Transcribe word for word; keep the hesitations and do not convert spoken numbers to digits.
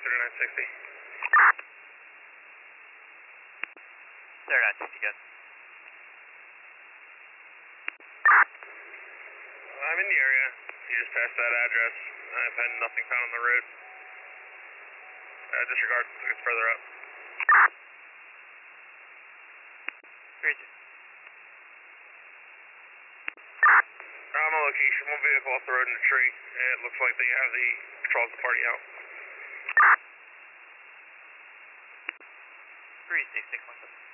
thirty-nine sixty. thirty-nine sixty, good. I'm in the area. You just passed that address. I've had nothing found on the road. Uh, disregard, it's further up. three two. I'm on location, one vehicle off the road in a tree. It looks like they have the patrols of the party out. three six six one seven.